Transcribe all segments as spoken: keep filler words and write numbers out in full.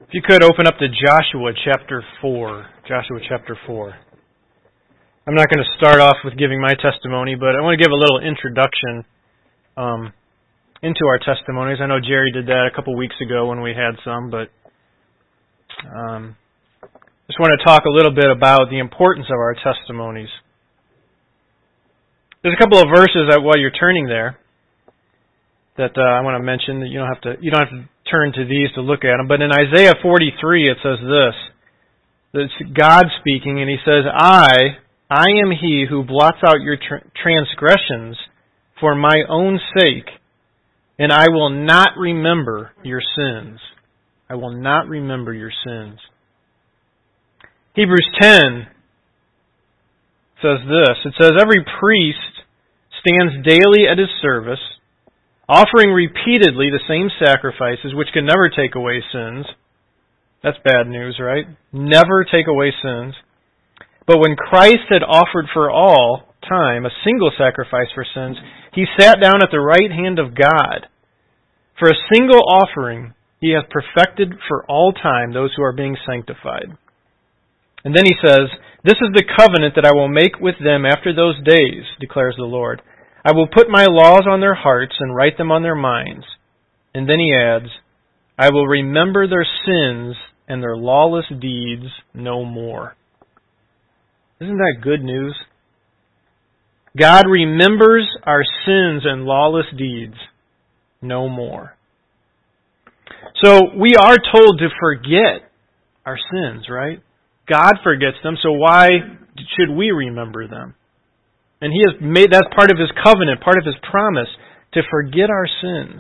If you could open up to Joshua chapter four. Joshua chapter four. I'm not going to start off with giving my testimony, but I want to give a little introduction um, into our testimonies. I know Jerry did that a couple weeks ago when we had some, but um, just want to talk a little bit about the importance of our testimonies. There's a couple of verses that while you're turning there that uh, I want to mention that you don't have to you don't have to turn to these to look at them. But in Isaiah forty-three it says this. It's God speaking, and He says, I, I am He who blots out your tra- transgressions for my own sake, and I will not remember your sins. I will not remember your sins. Hebrews ten says this. It says, every priest stands daily at his service, offering repeatedly the same sacrifices which can never take away sins. That's bad news, right? Never take away sins. But when Christ had offered for all time a single sacrifice for sins, He sat down at the right hand of God. For a single offering, He hath perfected for all time those who are being sanctified. And then He says, this is the covenant that I will make with them after those days, declares the Lord. I will put my laws on their hearts and write them on their minds. And then He adds, I will remember their sins and their lawless deeds no more. Isn't that good news? God remembers our sins and lawless deeds no more. So we are told to forget our sins, right? God forgets them, so why should we remember them? And He has made that part of His covenant, part of His promise, to forget our sins.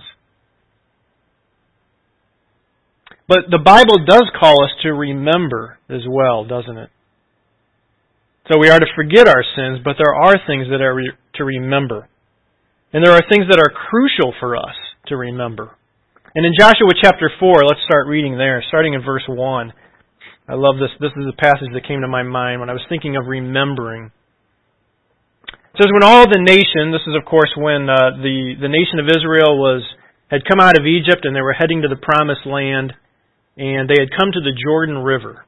But the Bible does call us to remember as well, doesn't it? So we are to forget our sins, but there are things that are re- to remember. And there are things that are crucial for us to remember. And in Joshua chapter four, let's start reading there, starting in verse one. I love this. This is the passage that came to my mind when I was thinking of remembering. It says, when all the nation, this is of course when uh, the, the nation of Israel was had come out of Egypt and they were heading to the promised land, and they had come to the Jordan River.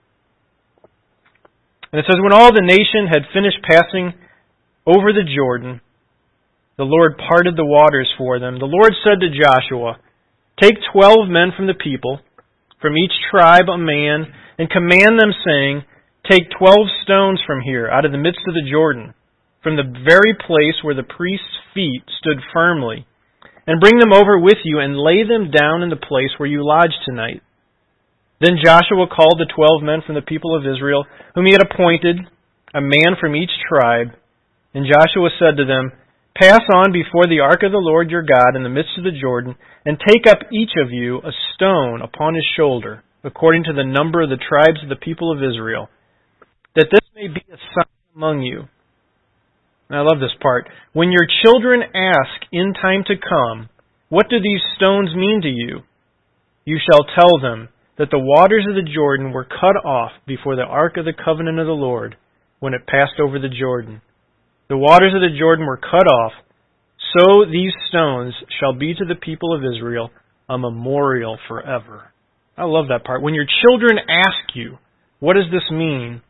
And it says, when all the nation had finished passing over the Jordan, the Lord parted the waters for them. The Lord said to Joshua, take twelve men from the people, from each tribe a man, and command them, saying, take twelve stones from here, out of the midst of the Jordan, from the very place where the priest's feet stood firmly, and bring them over with you, and lay them down in the place where you lodge tonight. Then Joshua called the twelve men from the people of Israel, whom he had appointed, a man from each tribe. And Joshua said to them, pass on before the ark of the Lord your God in the midst of the Jordan, and take up each of you a stone upon his shoulder, according to the number of the tribes of the people of Israel, that this may be a sign among you. And I love this part. When your children ask in time to come, what do these stones mean to you? You shall tell them that the waters of the Jordan were cut off before the ark of the covenant of the Lord when it passed over the Jordan. The waters of the Jordan were cut off, so these stones shall be to the people of Israel a memorial forever. I love that part. When your children ask you, what does this mean?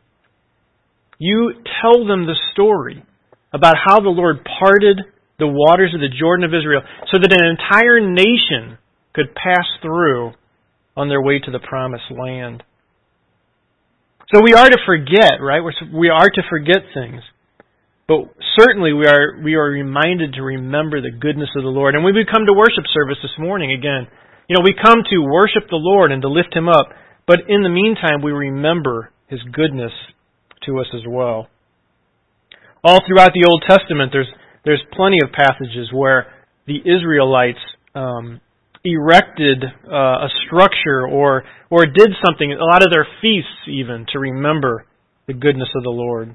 You tell them the story about how the Lord parted the waters of the Jordan of Israel so that an entire nation could pass through on their way to the promised land. So we are to forget, right? We are to forget things. But certainly we are we are reminded to remember the goodness of the Lord. And when we come to worship service this morning, again, you know, we come to worship the Lord and to lift Him up. But in the meantime, we remember His goodness to us as well. All throughout the Old Testament, there's there's plenty of passages where the Israelites um, erected uh, a structure or or did something, a lot of their feasts even, to remember the goodness of the Lord.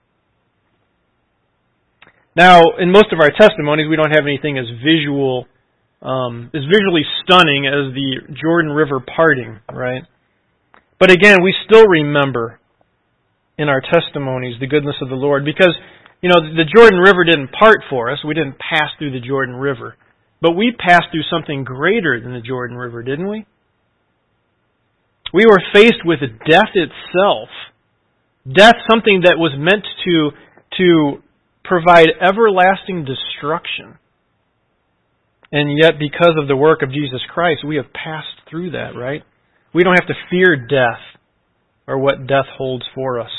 Now, in most of our testimonies, we don't have anything as visual, um, as visually stunning as the Jordan River parting, right? But again, we still remember in our testimonies the goodness of the Lord, because, you know, the Jordan River didn't part for us. We didn't pass through the Jordan River. But we passed through something greater than the Jordan River, didn't we? We were faced with death itself. Death, something that was meant to, to provide everlasting destruction. And yet, because of the work of Jesus Christ, we have passed through that, right? We don't have to fear death or what death holds for us.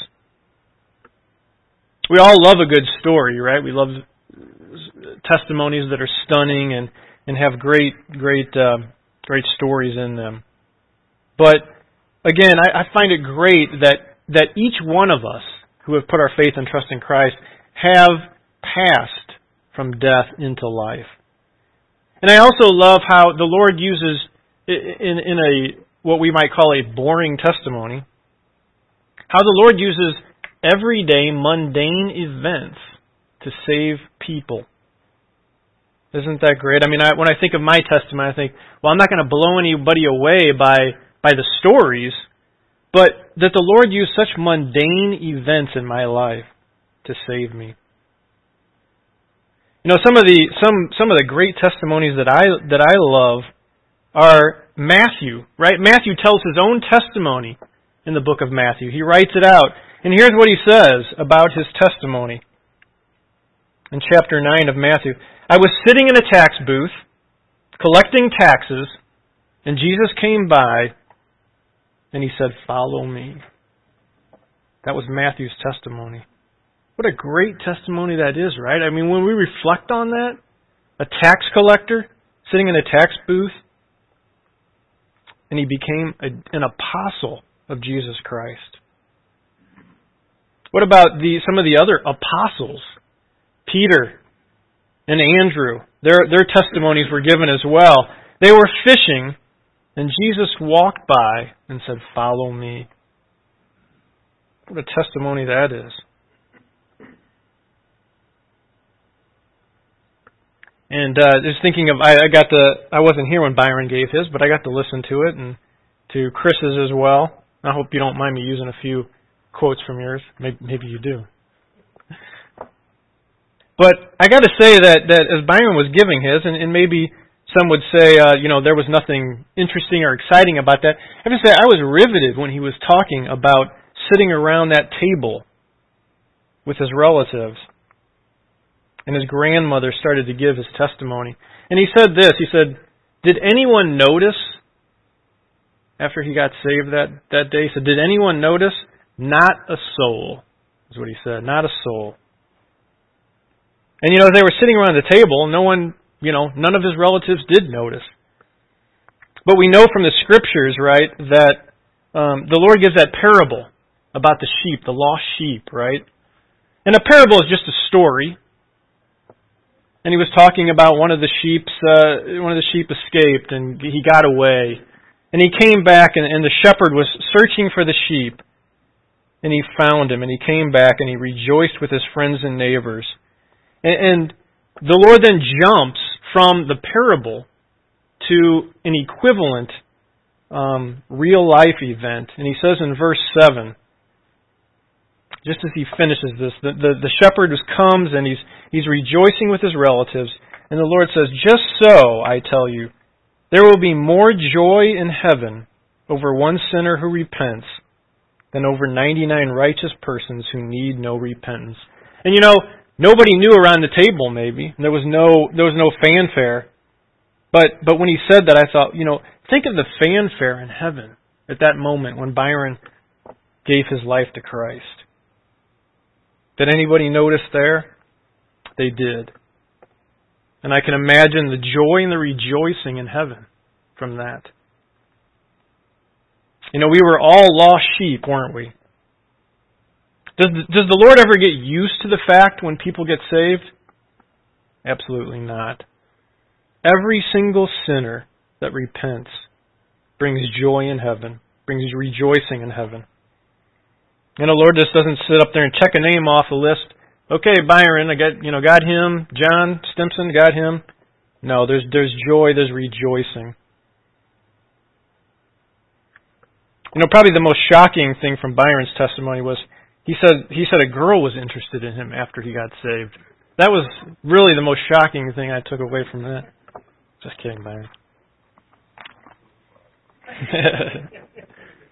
We all love a good story, right? We love testimonies that are stunning and, and have great, great, uh, great stories in them. But again, I, I find it great that, that each one of us who have put our faith and trust in Christ have passed from death into life. And I also love how the Lord uses, in, in a what we might call a boring testimony, how the Lord uses everyday, mundane events to save people. Isn't that great? I mean, I, when I think of my testimony, I think, well, I'm not going to blow anybody away by, by the stories, but that the Lord used such mundane events in my life to save me. You know, some of the some some of the great testimonies that I that I love are Matthew, right? Matthew tells his own testimony in the book of Matthew. He writes it out. And here's what he says about his testimony. In chapter nine of Matthew. I was sitting in a tax booth, collecting taxes, and Jesus came by, and he said, "Follow me." That was Matthew's testimony. What a great testimony that is, right? I mean, when we reflect on that, a tax collector sitting in a tax booth, and he became a, an apostle of Jesus Christ. What about the some of the other apostles? Peter and Andrew. Their, their testimonies were given as well. They were fishing, and Jesus walked by and said, "Follow me." What a testimony that is. And uh, just thinking of, I, I got the, I wasn't here when Byron gave his, but I got to listen to it, and to Chris's as well. I hope you don't mind me using a few quotes from yours. Maybe, maybe you do. But I got to say that, that as Byron was giving his, and, and maybe some would say, uh, you know, there was nothing interesting or exciting about that. I have to say, I was riveted when he was talking about sitting around that table with his relatives. And his grandmother started to give his testimony. And he said this, he said, "Did anyone notice," after he got saved that, that day, he said, "Did anyone notice? Not a soul," is what he said, "not a soul." And you know, as they were sitting around the table, no one, you know, none of his relatives did notice. But we know from the Scriptures, right, that um, the Lord gives that parable about the sheep, the lost sheep, right? And a parable is just a story. And he was talking about one of the sheep, uh, one of the sheep escaped, and he got away. And he came back, and, and the shepherd was searching for the sheep. And he found him, and he came back, and he rejoiced with his friends and neighbors. And, and the Lord then jumps from the parable to an equivalent um, real-life event. And he says in verse seven, just as he finishes this, the, the, the shepherd comes and he's he's rejoicing with his relatives, and the Lord says, "Just so, I tell you, there will be more joy in heaven over one sinner who repents than over ninety-nine righteous persons who need no repentance." And you know, nobody knew around the table maybe. There was no there was no fanfare. But but when he said that, I thought, you know, think of the fanfare in heaven at that moment when Byron gave his life to Christ. Did anybody notice there? They did. And I can imagine the joy and the rejoicing in heaven from that. You know, we were all lost sheep, weren't we? Does, does the Lord ever get used to the fact when people get saved? Absolutely not. Every single sinner that repents brings joy in heaven, brings rejoicing in heaven. And the Lord just doesn't sit up there and check a name off the list. Okay, Byron, I got you know got him. John Stimson, got him. No, there's there's joy, there's rejoicing. You know, probably the most shocking thing from Byron's testimony was he said he said a girl was interested in him after he got saved. That was really the most shocking thing I took away from that. Just kidding, Byron.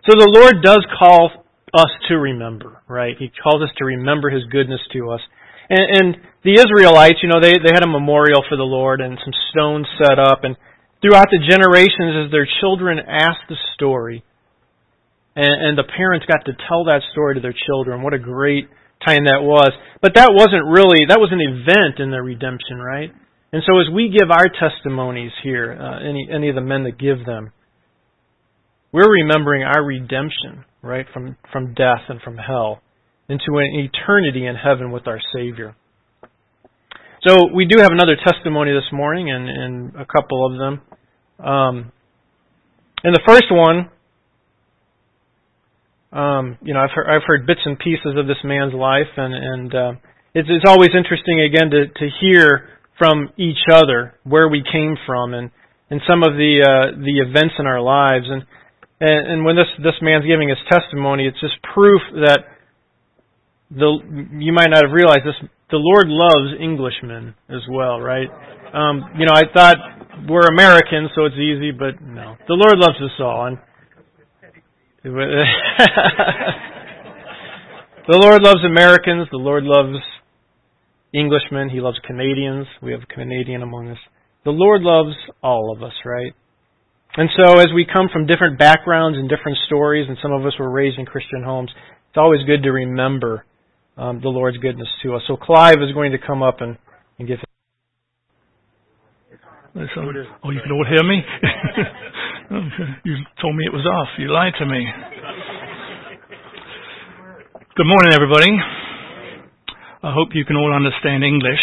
So the Lord does call us to remember, right? He calls us to remember His goodness to us. And, and the Israelites, you know, they, they had a memorial for the Lord and some stones set up. And throughout the generations, as their children asked the story, and, and the parents got to tell that story to their children, what a great time that was. But that wasn't really, that was an event in their redemption, right? And so as we give our testimonies here, uh, any any of the men that give them, we're remembering our redemption, right, from, from death and from hell into an eternity in heaven with our Savior. So we do have another testimony this morning, and, and a couple of them. Um, and the first one, um, you know, I've heard, I've heard bits and pieces of this man's life, and, and uh, it's, it's always interesting again to, to hear from each other where we came from and, and some of the uh, the events in our lives. And And, and when this, this man's giving his testimony, it's just proof that the you might not have realized this. The Lord loves Englishmen as well, right? Um, you know, I thought we're Americans, so it's easy, but no. The Lord loves us all. And the Lord loves Americans. The Lord loves Englishmen. He loves Canadians. We have a Canadian among us. The Lord loves all of us, right? And so as we come from different backgrounds and different stories, and some of us were raised in Christian homes, it's always good to remember um, the Lord's goodness to us. So Clive is going to come up and, and give his... So, oh, you can all hear me? You told me it was off. You lied to me. Good morning, everybody. I hope you can all understand English.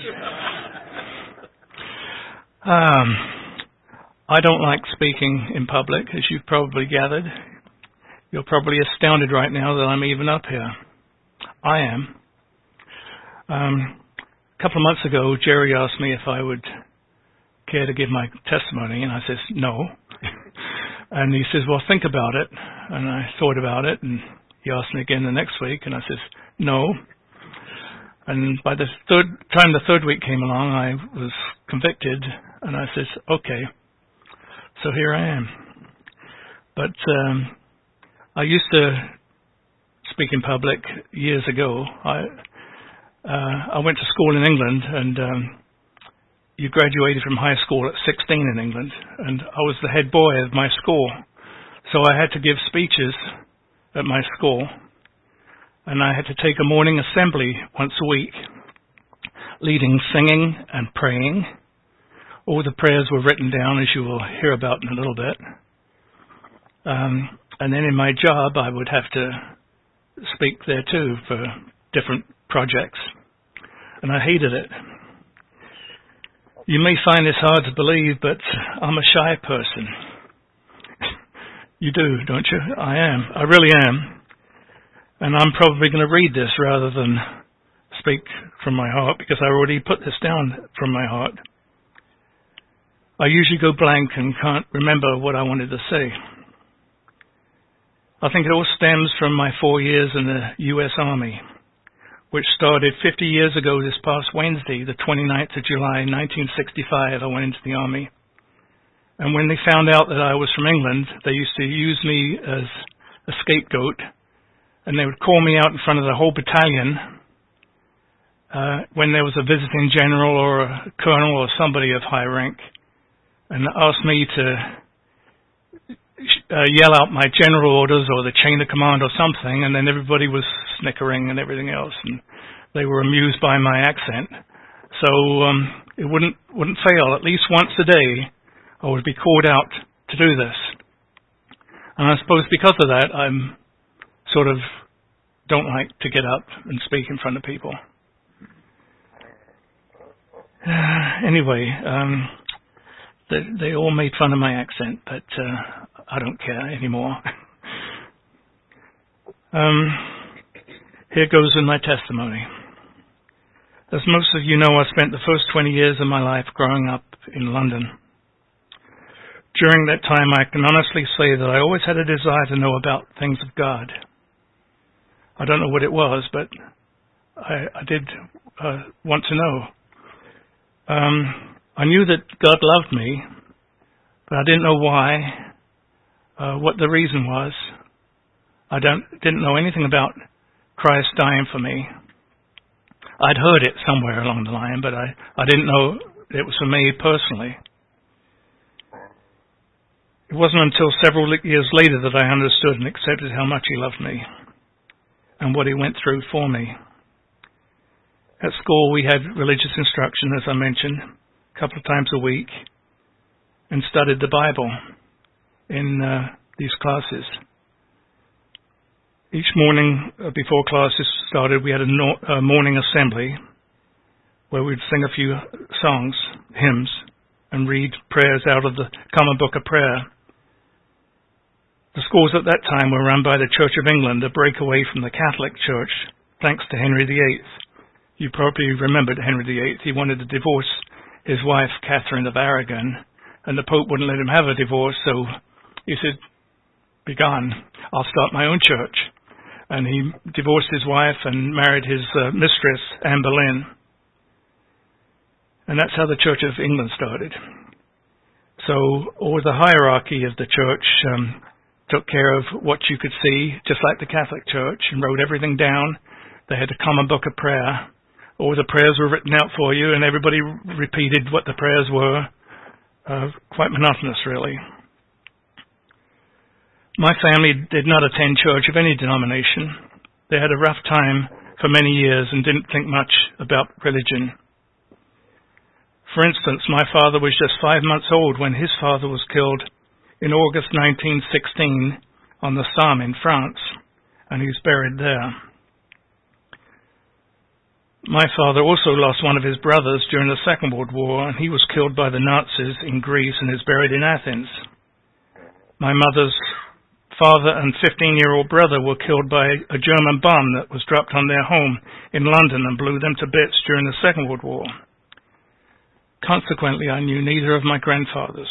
Um... I don't like speaking in public, as you've probably gathered. You're probably astounded right now that I'm even up here. I am. Um, a couple of months ago, Jerry asked me if I would care to give my testimony, and I said, no. And he says, well, think about it. And I thought about it, and he asked me again the next week, and I says, no. And by the third time the third week came along, I was convicted, and I says, okay. So here I am. But um, I used to speak in public years ago. I uh, I went to school in England, and um, you graduated from high school at sixteen in England, and I was the head boy of my school. So I had to give speeches at my school, and I had to take a morning assembly once a week, leading singing and praying. All the prayers were written down, as you will hear about in a little bit. Um, and then in my job, I would have to speak there too for different projects. And I hated it. You may find this hard to believe, but I'm a shy person. You do, don't you? I am. I really am. And I'm probably going to read this rather than speak from my heart, because I already put this down from my heart. I usually go blank and can't remember what I wanted to say. I think it all stems from my four years in the U S Army, which started fifty years ago this past Wednesday, the twenty-ninth of July, nineteen sixty-five, I went into the Army. And when they found out that I was from England, they used to use me as a scapegoat, and they would call me out in front of the whole battalion uh, when there was a visiting general or a colonel or somebody of high rank, and asked me to uh, yell out my general orders or the chain of command or something, and then everybody was snickering and everything else, and they were amused by my accent. So um, it wouldn't wouldn't fail. At least once a day, I would be called out to do this. And I suppose because of that, I'm sort of don't like to get up and speak in front of people. Anyway, um, They, they all made fun of my accent, but uh, I don't care anymore. um, here goes with my testimony. As most of you know, I spent the first twenty years of my life growing up in London. During that time, I can honestly say that I always had a desire to know about things of God. I don't know what it was, but I, I did uh, want to know. Um, I knew that God loved me, but I didn't know why, uh, what the reason was. I don't didn't know anything about Christ dying for me. I'd heard it somewhere along the line, but I, I didn't know it was for me personally. It wasn't until several years later that I understood and accepted how much he loved me and what he went through for me. At school, we had religious instruction, as I mentioned, a couple of times a week, and studied the Bible in uh, these classes. Each morning uh, before classes started, we had a, no- a morning assembly where we'd sing a few songs, hymns, and read prayers out of the Common Book of Prayer. The schools at that time were run by the Church of England, a breakaway from the Catholic Church, thanks to Henry the Eighth. You probably remembered Henry the Eighth. He wanted to divorce his wife, Catherine of Aragon, and the Pope wouldn't let him have a divorce, so he said, "Be gone, I'll start my own church." And he divorced his wife and married his uh, mistress, Anne Boleyn. And that's how the Church of England started. So all the hierarchy of the church um, took care of what you could see, just like the Catholic Church, and wrote everything down. They had a common book of prayer. All the prayers were written out for you, and everybody repeated what the prayers were. Uh, quite monotonous, really. My family did not attend church of any denomination. They had a rough time for many years and didn't think much about religion. For instance, my father was just five months old when his father was killed in August nineteen sixteen on the Somme in France, and he's buried there. My father also lost one of his brothers during the Second World War, and he was killed by the Nazis in Greece and is buried in Athens. My mother's father and fifteen-year-old brother were killed by a German bomb that was dropped on their home in London and blew them to bits during the Second World War. Consequently, I knew neither of my grandfathers.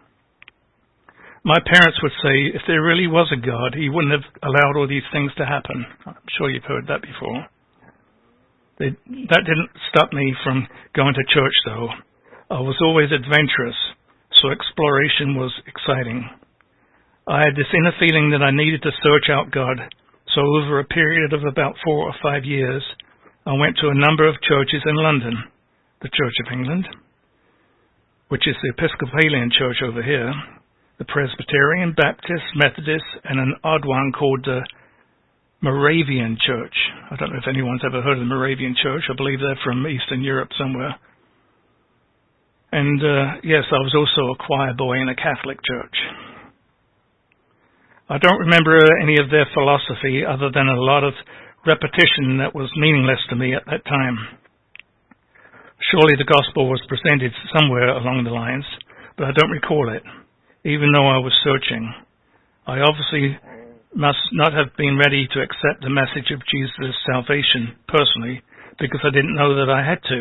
My parents would say if there really was a God, he wouldn't have allowed all these things to happen. I'm sure you've heard that before. They, that didn't stop me from going to church, though. I was always adventurous, so exploration was exciting. I had this inner feeling that I needed to search out God, so over a period of about four or five years, I went to a number of churches in London, the Church of England, which is the Episcopalian church over here, the Presbyterian, Baptist, Methodist, and an odd one called the Moravian Church. I don't know if anyone's ever heard of the Moravian Church. I believe they're from Eastern Europe somewhere. And uh, yes, I was also a choir boy in a Catholic church. I don't remember any of their philosophy other than a lot of repetition that was meaningless to me at that time. Surely the gospel was presented somewhere along the lines, but I don't recall it, even though I was searching. I obviously must not have been ready to accept the message of Jesus' salvation personally, because I didn't know that I had to.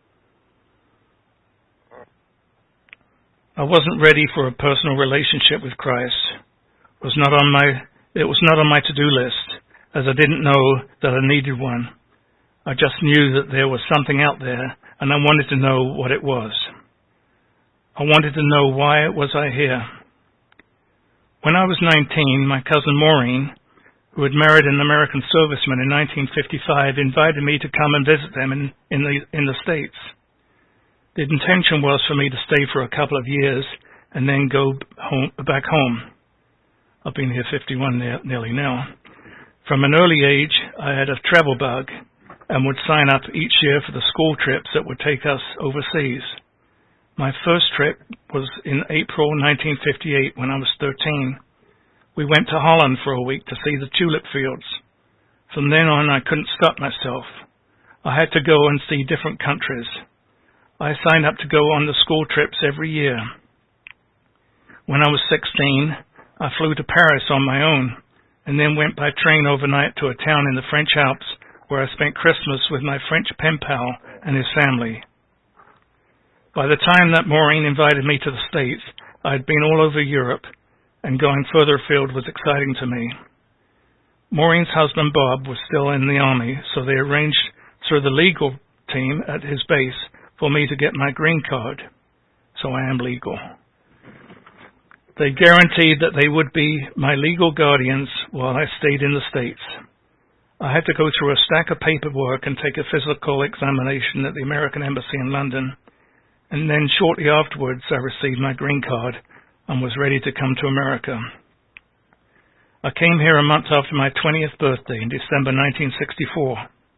I wasn't ready for a personal relationship with Christ. It was not on my, it was not on my to-do list, as I didn't know that I needed one. I just knew that there was something out there, and I wanted to know what it was. I wanted to know why was I here. When I was nineteen, my cousin Maureen, who had married an American serviceman in nineteen fifty-five, invited me to come and visit them in, in the in the States. The intention was for me to stay for a couple of years and then go home, back home. I've been here fifty-one nearly now. From an early age, I had a travel bug and would sign up each year for the school trips that would take us overseas. My first trip was in April nineteen fifty-eight when I was thirteen. We went to Holland for a week to see the tulip fields. From then on, I couldn't stop myself. I had to go and see different countries. I signed up to go on the school trips every year. When I was sixteen, I flew to Paris on my own and then went by train overnight to a town in the French Alps where I spent Christmas with my French pen pal and his family. By the time that Maureen invited me to the States, I had been all over Europe, and going further afield was exciting to me. Maureen's husband, Bob, was still in the Army, so they arranged through the legal team at his base for me to get my green card, so I am legal. They guaranteed that they would be my legal guardians while I stayed in the States. I had to go through a stack of paperwork and take a physical examination at the American Embassy in London, and then shortly afterwards I received my green card and was ready to come to America. I came here a month after my twentieth birthday in December nineteen sixty-four.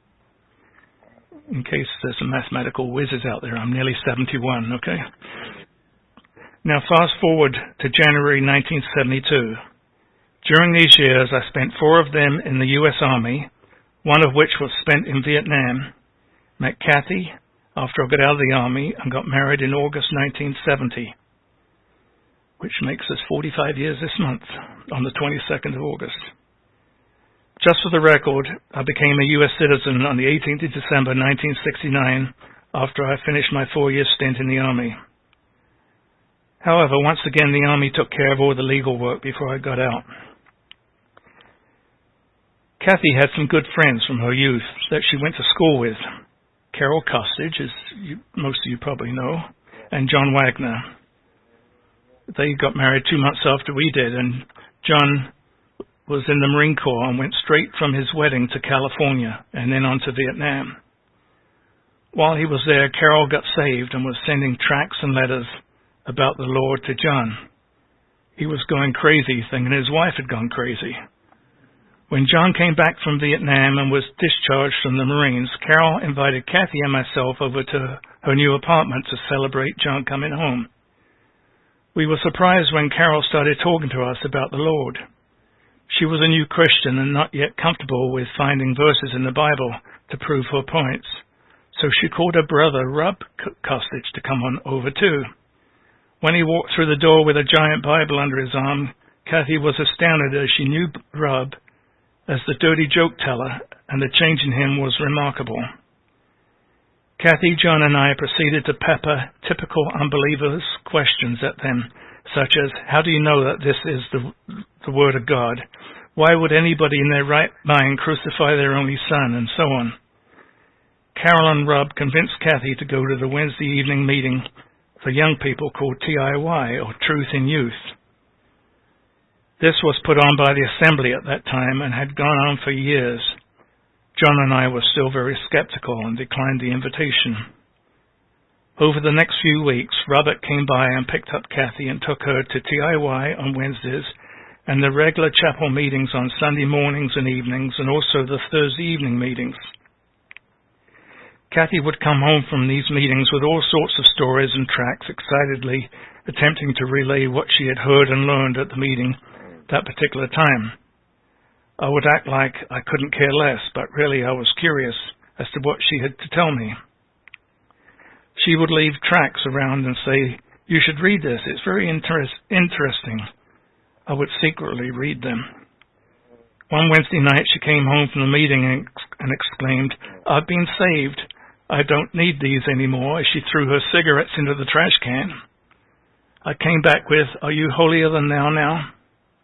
In case there's some mathematical whizzes out there, I'm nearly seventy-one, okay? Now fast forward to January nineteen seventy-two. During these years, I spent four of them in the U S Army, one of which was spent in Vietnam. Met Kathy after I got out of the Army and got married in August nineteen seventy, which makes us forty-five years this month, on the twenty-second of August. Just for the record, I became a U S citizen on the eighteenth of December nineteen sixty-nine after I finished my four-year stint in the Army. However, once again, the Army took care of all the legal work before I got out. Kathy had some good friends from her youth that she went to school with. Carol Costage, as you, most of you probably know, and John Wagner. They got married two months after we did, and John was in the Marine Corps and went straight from his wedding to California and then on to Vietnam. While he was there, Carol got saved and was sending tracts and letters about the Lord to John. He was going crazy, thinking his wife had gone crazy. When John came back from Vietnam and was discharged from the Marines, Carol invited Kathy and myself over to her new apartment to celebrate John coming home. We were surprised when Carol started talking to us about the Lord. She was a new Christian and not yet comfortable with finding verses in the Bible to prove her points, so she called her brother, Rob Costage, to come on over too. When he walked through the door with a giant Bible under his arm, Kathy was astounded as she knew Rob as the dirty joke teller, and the change in him was remarkable. Kathy, John, and I proceeded to pepper typical unbelievers' questions at them, such as, how do you know that this is the, the Word of God? Why would anybody in their right mind crucify their only son? And so on. Carol and Rob convinced Kathy to go to the Wednesday evening meeting for young people called T I Y, or Truth in Youth. This was put on by the Assembly at that time and had gone on for years. John and I were still very skeptical and declined the invitation. Over the next few weeks, Robert came by and picked up Kathy and took her to T I Y on Wednesdays and the regular chapel meetings on Sunday mornings and evenings, and also the Thursday evening meetings. Kathy would come home from these meetings with all sorts of stories and tracts, excitedly attempting to relay what she had heard and learned at the meeting that particular time. I would act like I couldn't care less, but really I was curious as to what she had to tell me. She would leave tracts around and say, you should read this, it's very interest- interesting. I would secretly read them. One Wednesday night she came home from the meeting and, and exclaimed, I've been saved. I don't need these anymore, as she threw her cigarettes into the trash can. I came back with, are you holier than thou now?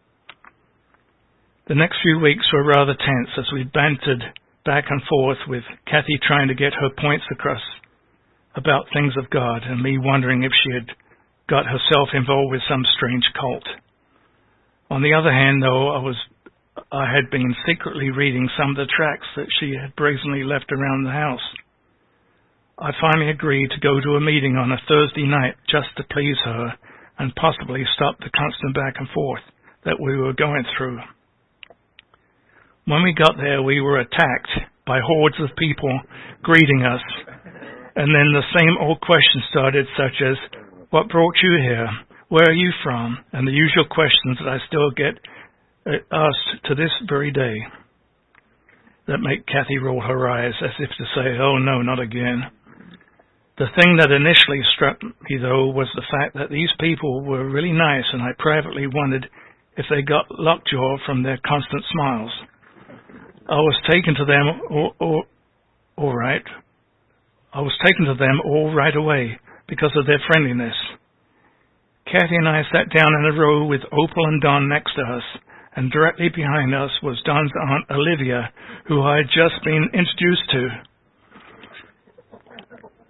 The next few weeks were rather tense as we bantered back and forth, with Kathy trying to get her points across about things of God and me wondering if she had got herself involved with some strange cult. On the other hand, though, I was I had been secretly reading some of the tracts that she had brazenly left around the house. I finally agreed to go to a meeting on a Thursday night just to please her and possibly stop the constant back and forth that we were going through. When we got there, we were attacked by hordes of people greeting us, and then the same old questions started, such as, what brought you here? Where are you from? And the usual questions that I still get asked to this very day that make Kathy roll her eyes as if to say, oh no, not again. The thing that initially struck me, though, was the fact that these people were really nice, and I privately wondered if they got lockjaw from their constant smiles. I was taken to them all, all, all right. I was taken to them all right away because of their friendliness. Kathy and I sat down in a row with Opal and Don next to us, and directly behind us was Don's aunt Olivia, who I had just been introduced to.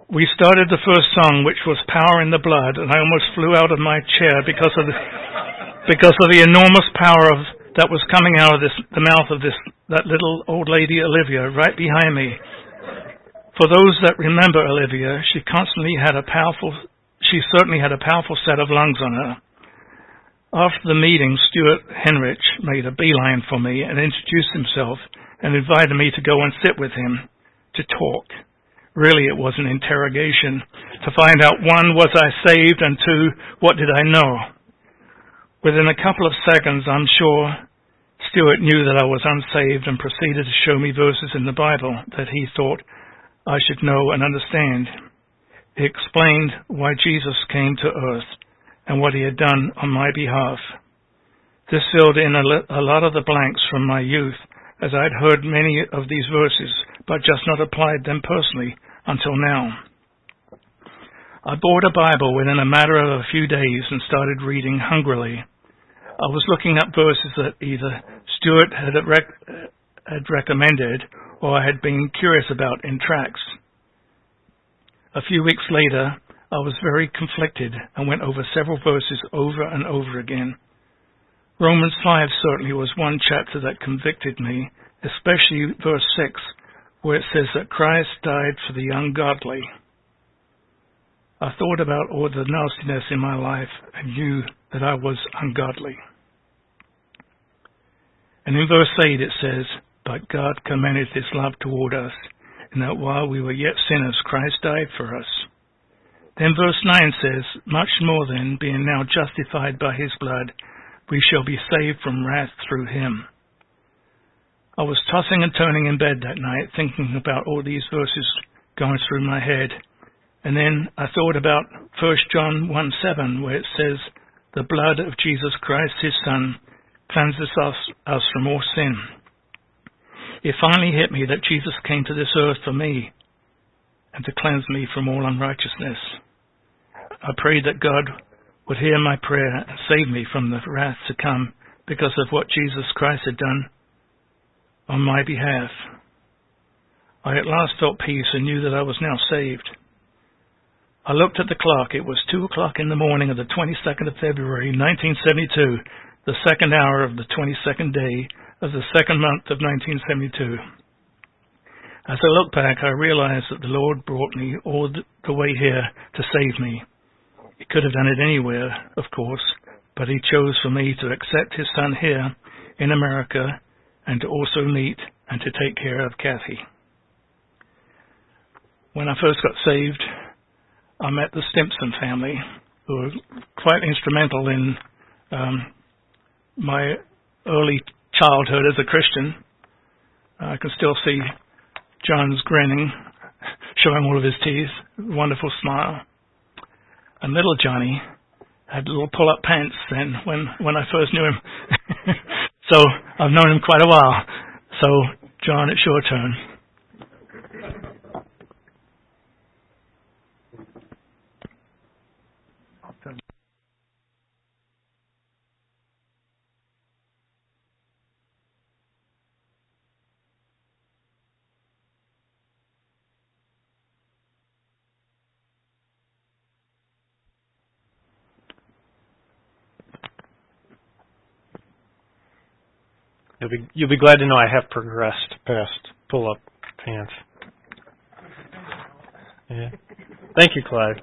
we started the first song, which was Power in the Blood, and I almost flew out of my chair because of the, because of the enormous power of that was coming out of this, the mouth of this that little old lady Olivia right behind me. For those that remember Olivia, she constantly had a powerful, she certainly had a powerful set of lungs on her. After the meeting, Stuart Henrich made a beeline for me and introduced himself and invited me to go and sit with him to talk. Really, it was an interrogation to find out, one, was I saved, and two, what did I know? Within a couple of seconds, I'm sure Stuart knew that I was unsaved and proceeded to show me verses in the Bible that he thought I should know and understand. He explained why Jesus came to earth and what he had done on my behalf. This filled in a, li- a lot of the blanks from my youth, as I had heard many of these verses, but just not applied them personally until now. I bought a Bible within a matter of a few days and started reading hungrily. I was looking up verses that either Stuart had, rec- had recommended or I had been curious about in tracts. A few weeks later, I was very conflicted and went over several verses over and over again. Romans five certainly was one chapter that convicted me, especially verse six, where it says that Christ died for the ungodly. I thought about all the nastiness in my life and knew that I was ungodly. And in verse eight it says, but God commended his love toward us, in that while we were yet sinners, Christ died for us. Then verse nine says, much more then, being now justified by his blood, we shall be saved from wrath through him. I was tossing and turning in bed that night, thinking about all these verses going through my head. And then I thought about First John one seven, where it says, the blood of Jesus Christ, his Son, cleanses us, us from all sin. It finally hit me that Jesus came to this earth for me and to cleanse me from all unrighteousness. I prayed that God would hear my prayer and save me from the wrath to come because of what Jesus Christ had done on my behalf. I at last felt peace and knew that I was now saved. I looked at the clock. It was two o'clock in the morning of the twenty-second of February, nineteen seventy-two, the second hour of the twenty-second day of the second month of nineteen seventy-two. As I look back, I realized that the Lord brought me all the way here to save me. He could have done it anywhere, of course, but he chose for me to accept his Son here in America and to also meet and to take care of Kathy. When I first got saved, I met the Stimpson family, who were quite instrumental in um, my early childhood as a Christian. I can still see John's grinning, showing all of his teeth, wonderful smile. And little Johnny had little pull-up pants then when, when I first knew him. So I've known him quite a while. So, John, it's your turn. You'll be, you'll be glad to know I have progressed past pull-up pants. Yeah. Thank you, Clyde.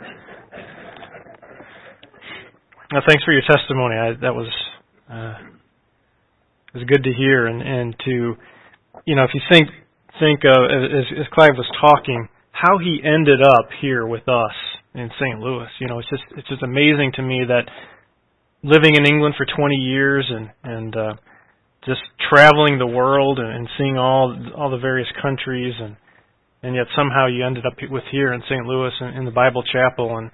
Now, thanks for your testimony. I, that was uh, it was good to hear, and, and to, you know, if you think think of as, as Clyde was talking, how he ended up here with us in Saint Louis. You know, it's just it's just amazing to me that living in England for twenty years and and uh, just traveling the world and, and seeing all all the various countries, and and yet somehow you ended up with here in Saint Louis in, in the Bible Chapel. And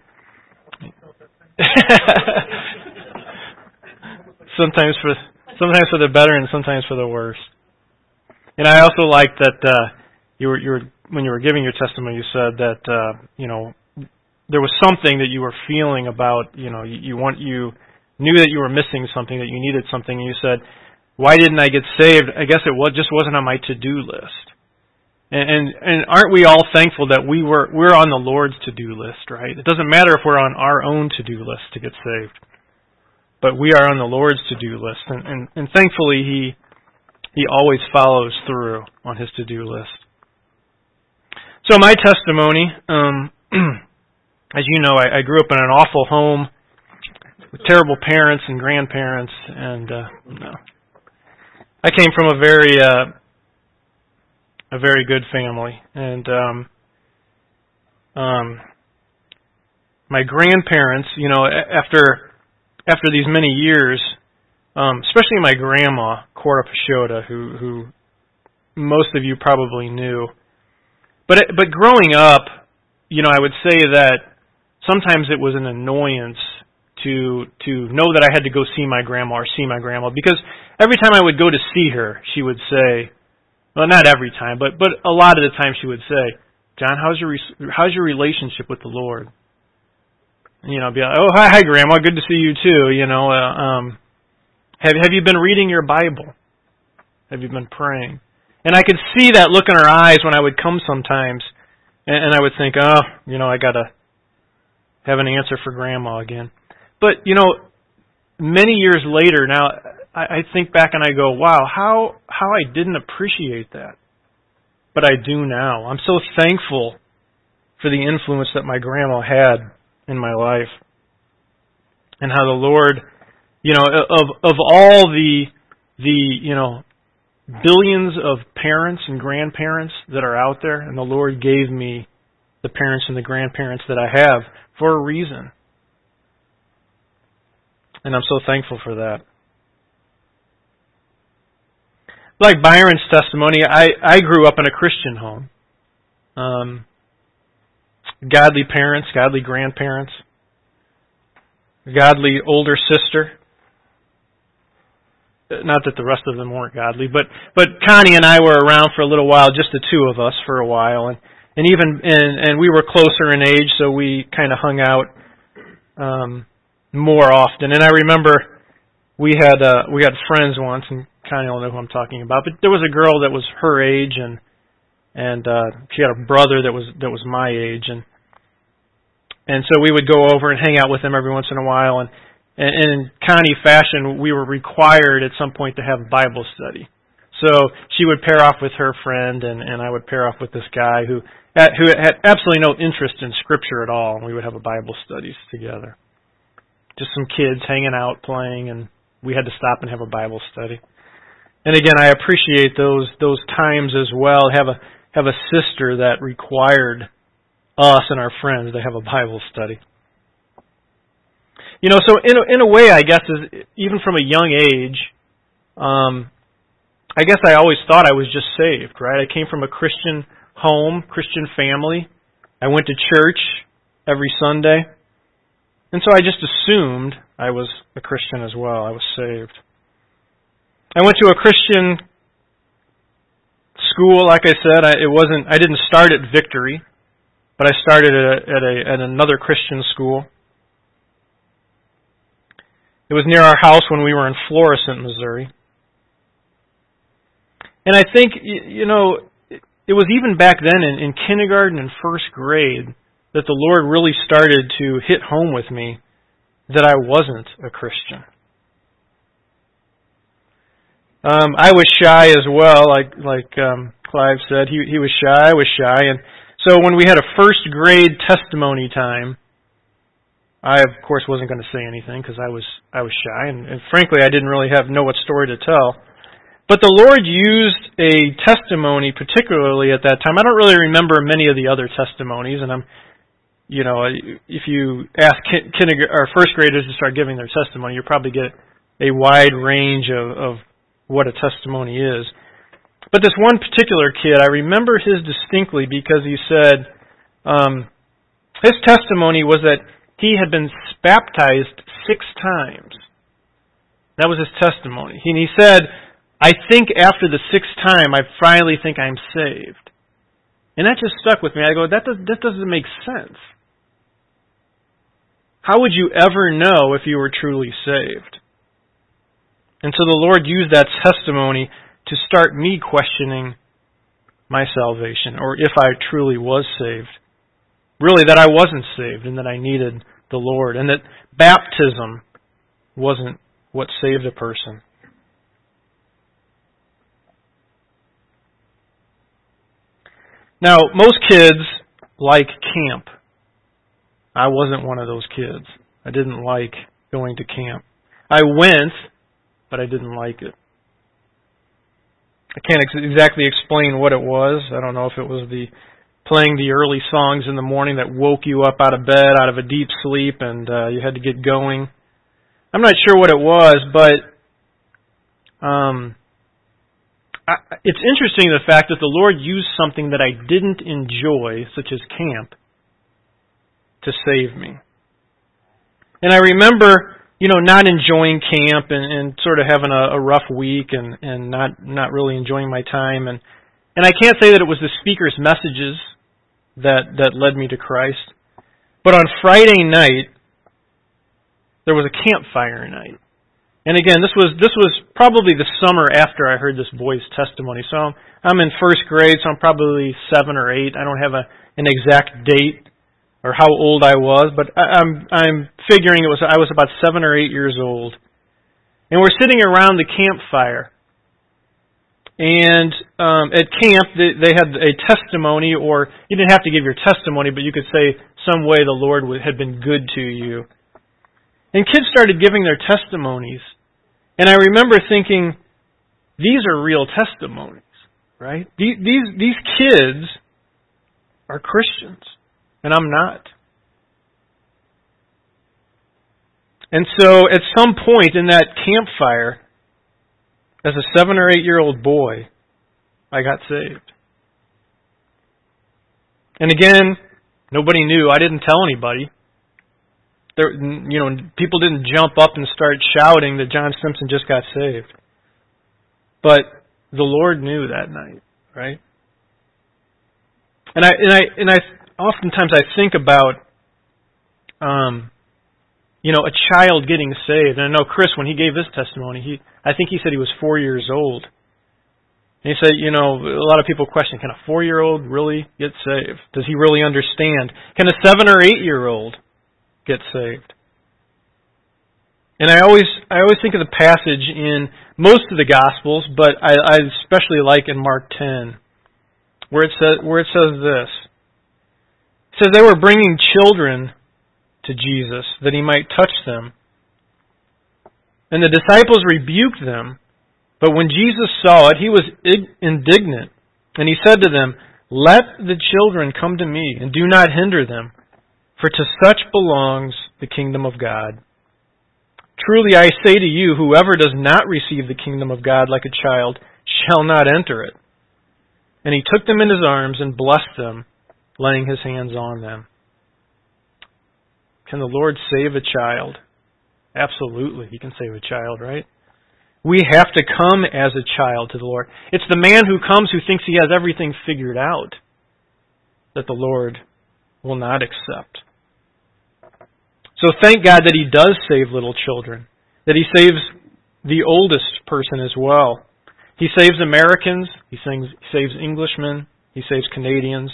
sometimes for sometimes for the better and sometimes for the worse. And I also like that uh, you were you were when you were giving your testimony, you said that uh, you know there was something that you were feeling about, you know you, you want you knew that you were missing something, that you needed something, and you said, why didn't I get saved? I guess it was, just wasn't on my to-do list. And, and and aren't we all thankful that we were we're on the Lord's to-do list, right? It doesn't matter if we're on our own to-do list to get saved, but we are on the Lord's to-do list, and and, and thankfully He He always follows through on His to-do list. So my testimony, um, as you know, I, I grew up in an awful home with terrible parents and grandparents, and uh, no. I came from a very uh, a very good family, and um, um, my grandparents, you know, after after these many years, um, especially my grandma, Cora Pashota, who who most of you probably knew, but but growing up, you know, I would say that sometimes it was an annoyance to to know that I had to go see my grandma or see my grandma, because every time I would go to see her, she would say, well, not every time, but but a lot of the time she would say, John, how's your how's your relationship with the Lord? And, you know, I'd be like, oh, hi, hi, Grandma, good to see you too. You know, uh, um, have have you been reading your Bible? Have you been praying? And I could see that look in her eyes when I would come sometimes, and, and I would think, oh, you know, I gotta have an answer for Grandma again. But you know, many years later now, I think back and I go, wow, how how I didn't appreciate that. But I do now. I'm so thankful for the influence that my grandma had in my life. And how the Lord, you know, of of all the the, you know, billions of parents and grandparents that are out there, and the Lord gave me the parents and the grandparents that I have for a reason. And I'm so thankful for that. Like Byron's testimony, I, I grew up in a Christian home. Um, godly parents, godly grandparents, godly older sister. Not that the rest of them weren't godly, but but Connie and I were around for a little while, just the two of us for a while, and and even and, and we were closer in age, so we kind of hung out um, more often. And I remember we had uh, we had friends once, and Connie will know who I'm talking about. But there was a girl that was her age, and and uh, she had a brother that was that was my age, and and so we would go over and hang out with them every once in a while. And, and in Connie fashion, we were required at some point to have Bible study. So she would pair off with her friend, and, and I would pair off with this guy who had, who had absolutely no interest in Scripture at all, and we would have a Bible studies together. Just some kids hanging out, playing, and we had to stop and have a Bible study. And again, I appreciate those those times as well. Have a have a sister that required us and our friends to have a Bible study. You know, so in a, in a way, I guess, is even from a young age, um, I guess I always thought I was just saved, right? I came from a Christian home, Christian family. I went to church every Sunday. And so I just assumed I was a Christian as well. I was saved. I went to a Christian school, like I said. I, it wasn't. I didn't start at Victory, but I started at, a, at, a, at another Christian school. It was near our house when we were in Florissant, Missouri. And I think, you know, it was even back then in, in kindergarten and first grade that the Lord really started to hit home with me that I wasn't a Christian. Um, I was shy as well, like like um, Clive said. He he was shy, I was shy. And so when we had a first grade testimony time, I, of course, wasn't going to say anything because I was I was shy, and, and frankly, I didn't really have know what story to tell. But the Lord used a testimony, particularly at that time. I don't really remember many of the other testimonies, and I'm, you know, if you ask kindergarten or first graders to start giving their testimony, you probably get a wide range of, of what a testimony is. But this one particular kid, I remember his distinctly because he said um, his testimony was that he had been baptized six times. That was his testimony. And he said, I think after the sixth time, I finally think I'm saved. And that just stuck with me. I go, that, does, that doesn't make sense. How would you ever know if you were truly saved? And so the Lord used that testimony to start me questioning my salvation, or if I truly was saved. Really, that I wasn't saved and that I needed the Lord, and that baptism wasn't what saved a person. Now, most kids like camp. I wasn't one of those kids. I didn't like going to camp. I went, but I didn't like it. I can't ex- exactly explain what it was. I don't know if it was the playing the early songs in the morning that woke you up out of bed, out of a deep sleep, and uh, you had to get going. I'm not sure what it was, but um, I, it's interesting the fact that the Lord used something that I didn't enjoy, such as camp, to save me. And I remember, you know, not enjoying camp and, and sort of having a, a rough week and, and not, not really enjoying my time. And, and I can't say that it was the speaker's messages that, that led me to Christ. But on Friday night, there was a campfire night. And again, this was this was probably the summer after I heard this boy's testimony. So I'm, I'm in first grade, so I'm probably seven or eight. I don't have a, an exact date or how old I was, but I, I'm I'm figuring it was I was about seven or eight years old. And we're sitting around the campfire. And um, at camp, they, they had a testimony, or you didn't have to give your testimony, but you could say some way the Lord had been good to you. And kids started giving their testimonies. And I remember thinking, these are real testimonies, right? These, these, these kids are Christians, and I'm not. And so at some point in that campfire, as a seven or eight year old boy, I got saved. And again, nobody knew. I didn't tell anybody. There, you know, people didn't jump up and start shouting that John Simpson just got saved. But the Lord knew that night, right? And I and I and I oftentimes I think about, um, you know, a child getting saved. And I know Chris, when he gave his testimony, he I think he said he was four years old. And he said, you know, a lot of people question, can a four-year-old really get saved? Does he really understand? Can a seven or eight-year-old get saved? And I always I always think of the passage in most of the Gospels, but I, I especially like in Mark ten, where it says where it says this. It says they were bringing children to Jesus that he might touch them. And the disciples rebuked them, but when Jesus saw it, he was indignant, and he said to them, "Let the children come to me, and do not hinder them, for to such belongs the kingdom of God. Truly I say to you, whoever does not receive the kingdom of God like a child shall not enter it." And he took them in his arms and blessed them, laying his hands on them. Can the Lord save a child? Absolutely, he can save a child, right? We have to come as a child to the Lord. It's the man who comes who thinks he has everything figured out that the Lord will not accept. So thank God that he does save little children, that he saves the oldest person as well. He saves Americans, he saves Englishmen, he saves Canadians.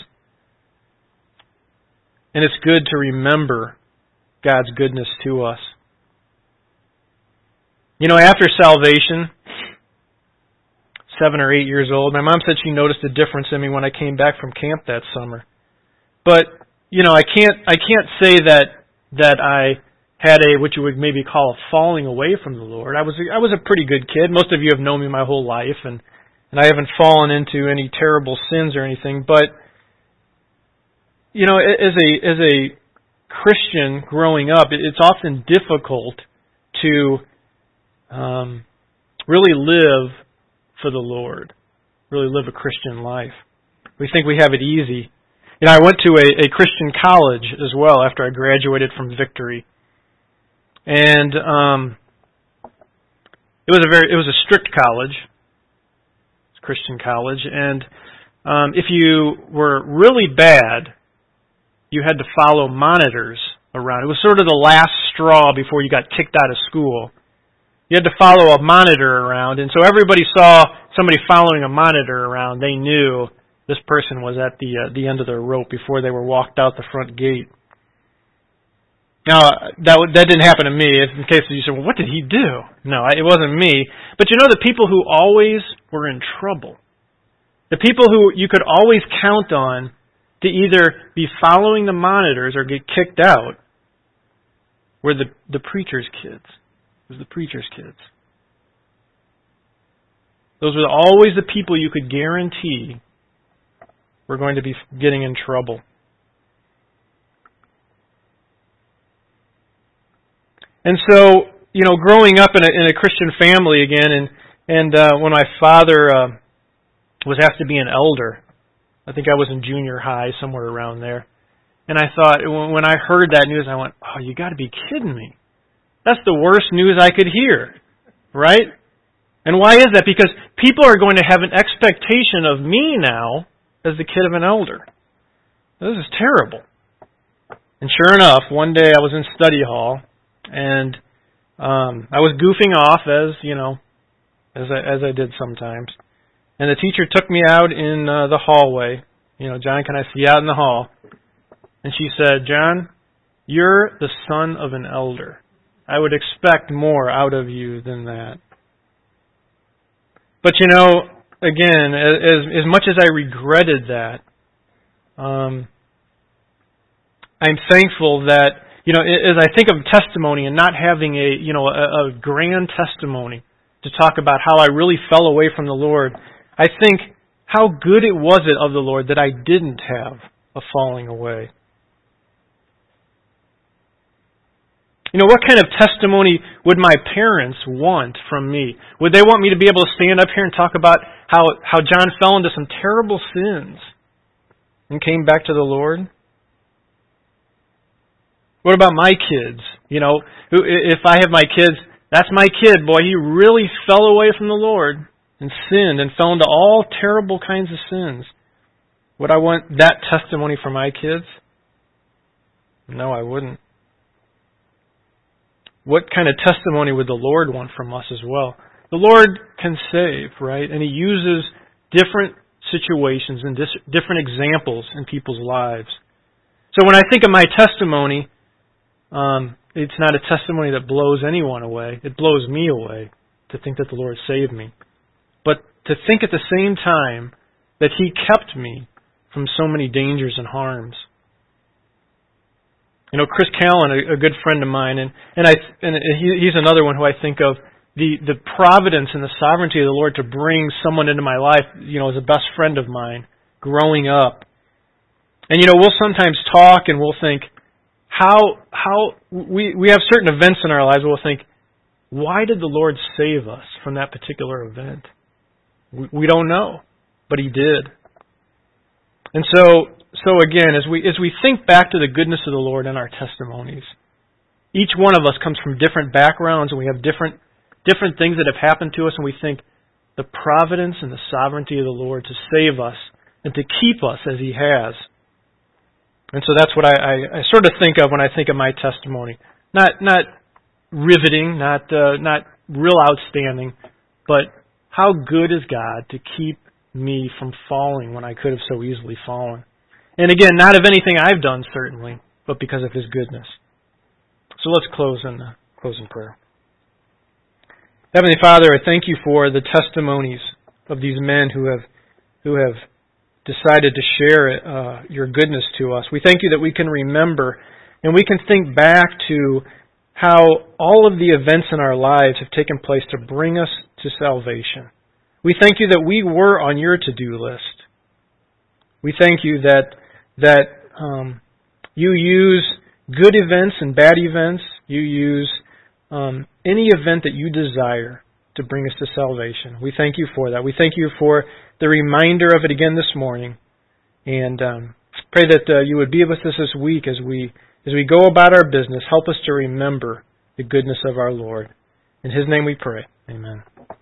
And it's good to remember God's goodness to us. You know, after salvation, seven or eight years old, my mom said she noticed a difference in me when I came back from camp that summer. But, you know, I can't I can't say that that I had a what you would maybe call a falling away from the Lord. I was I was a pretty good kid. Most of you have known me my whole life, and, and I haven't fallen into any terrible sins or anything. But, you know, as a as a Christian growing up, it's often difficult to um, really live for the Lord, really live a Christian life. We think we have it easy. You know, I went to a, a Christian college as well after I graduated from Victory, and um, it was a very it was a strict college, it's a Christian college, and um, if you were really bad, you had to follow monitors around. It was sort of the last straw before you got kicked out of school. You had to follow a monitor around, and so everybody saw somebody following a monitor around. They knew this person was at the uh, the end of their rope before they were walked out the front gate. Now, that that didn't happen to me. In case you said, well, what did he do? No, it wasn't me. But you know the people who always were in trouble, the people who you could always count on to either be following the monitors or get kicked out, were the, the preacher's kids. It was the preacher's kids. Those were always the people you could guarantee were going to be getting in trouble. And so, you know, growing up in a, in a Christian family again, and and uh, when my father uh, was asked to be an elder, I think I was in junior high, somewhere around there, and I thought, when I heard that news, I went, oh, you got to be kidding me. That's the worst news I could hear, right? And why is that? Because people are going to have an expectation of me now as the kid of an elder. This is terrible. And sure enough, one day I was in study hall, and um, I was goofing off as, you know, as I, as I did sometimes. And the teacher took me out in uh, the hallway. You know, John, can I see you out in the hall? And she said, John, you're the son of an elder. I would expect more out of you than that. But you know, again, as, as much as I regretted that, um, I'm thankful that, you know, as I think of testimony and not having a, you know, a, a grand testimony to talk about how I really fell away from the Lord, I think how good it was it of the Lord that I didn't have a falling away. You know, what kind of testimony would my parents want from me? Would they want me to be able to stand up here and talk about how, how John fell into some terrible sins and came back to the Lord? What about my kids? You know, who, if I have my kids, that's my kid, boy, he really fell away from the Lord and sinned and fell into all terrible kinds of sins. Would I want that testimony for my kids? No, I wouldn't. What kind of testimony would the Lord want from us as well? The Lord can save, right? And He uses different situations and dis- different examples in people's lives. So when I think of my testimony, um, it's not a testimony that blows anyone away. It blows me away to think that the Lord saved me. But to think at the same time that He kept me from so many dangers and harms. You know, Chris Callen, a, a good friend of mine, and, and I and he, he's another one who I think of, the, the providence and the sovereignty of the Lord to bring someone into my life, you know, as a best friend of mine, growing up. And, you know, we'll sometimes talk and we'll think, how, how we, we have certain events in our lives where we'll think, why did the Lord save us from that particular event? We, we don't know, but He did. And so, so again, as we as we think back to the goodness of the Lord in our testimonies, each one of us comes from different backgrounds, and we have different different things that have happened to us, and we think the providence and the sovereignty of the Lord to save us and to keep us as He has. And so that's what I, I, I sort of think of when I think of my testimony. Not not riveting, not uh, not real outstanding, but how good is God to keep me from falling when I could have so easily fallen. And again, not of anything I've done, certainly, but because of His goodness. So let's close in, uh, close in prayer. Heavenly Father, I thank You for the testimonies of these men who have who have decided to share uh, Your goodness to us. We thank You that we can remember and we can think back to how all of the events in our lives have taken place to bring us to salvation. We thank You that we were on Your to-do list. We thank You that that um, You use good events and bad events. You use um, any event that You desire to bring us to salvation. We thank You for that. We thank You for the reminder of it again this morning. And um, pray that uh, You would be with us this week as we as we go about our business. Help us to remember the goodness of our Lord. In His name we pray. Amen.